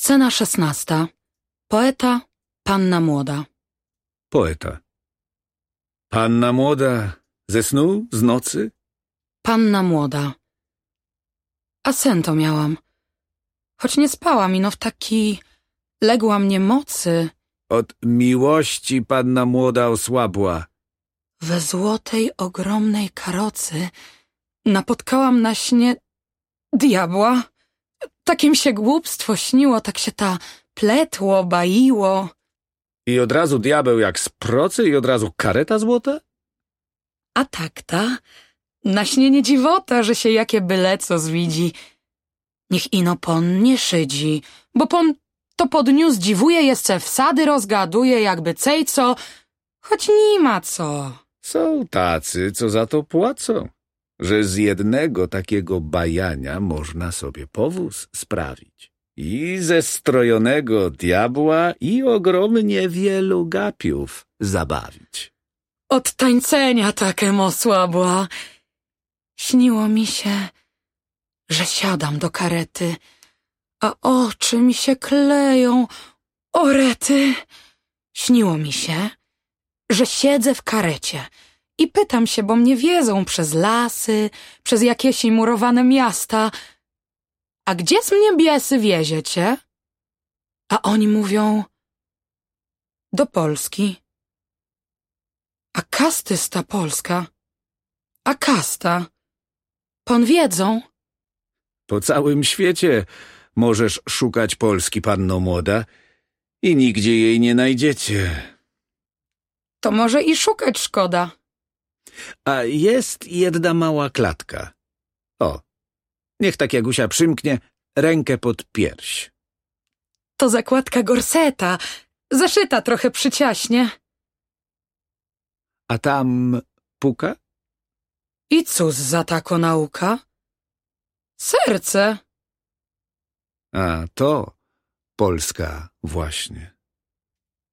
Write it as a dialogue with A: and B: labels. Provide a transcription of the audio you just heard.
A: Scena 16. Poeta, panna młoda.
B: Poeta. Panna młoda ze snu, z nocy?
A: Panna młoda. A sen to miałam. Choć nie spałam, ino w taki legła mnie mocy.
B: Od miłości panna młoda osłabła.
A: We złotej, ogromnej karocy napotkałam na śnie diabła. Takim się głupstwo śniło, tak się ta pletło, baiło.
B: I od razu diabeł jak z procy i od razu kareta złota?
A: A tak ta, na śnie nie dziwota, że się jakie byle co zwidzi. Niech ino pon nie szydzi, bo pon to po dniu zdziwuje, jeszcze wsady rozgaduje, jakby cej co, choć nie ma co.
B: Są tacy, co za to płacą, że z jednego takiego bajania można sobie powóz sprawić. I ze strojonego diabła i ogromnie wielu gapiów zabawić.
A: Od tańcenia takem osłabła. Śniło mi się, że siadam do karety, a oczy mi się kleją, o rety. Śniło mi się, że siedzę w karecie i pytam się, bo mnie wiedzą przez lasy, przez jakieś murowane miasta. A gdzie z mnie biesy wieziecie? A oni mówią, do Polski. A kastysta Polska. A kasta. Pan wiedzą?
B: Po całym świecie możesz szukać Polski, panno młoda, i nigdzie jej nie znajdziecie.
A: To może i szukać szkoda.
B: A jest jedna mała klatka. O, niech tak Jagusia przymknie rękę pod pierś.
A: To zakładka gorseta, zaszyta trochę przyciaśnie.
B: A tam puka?
A: I cóż za tako nauka? Serce.
B: A to Polska właśnie.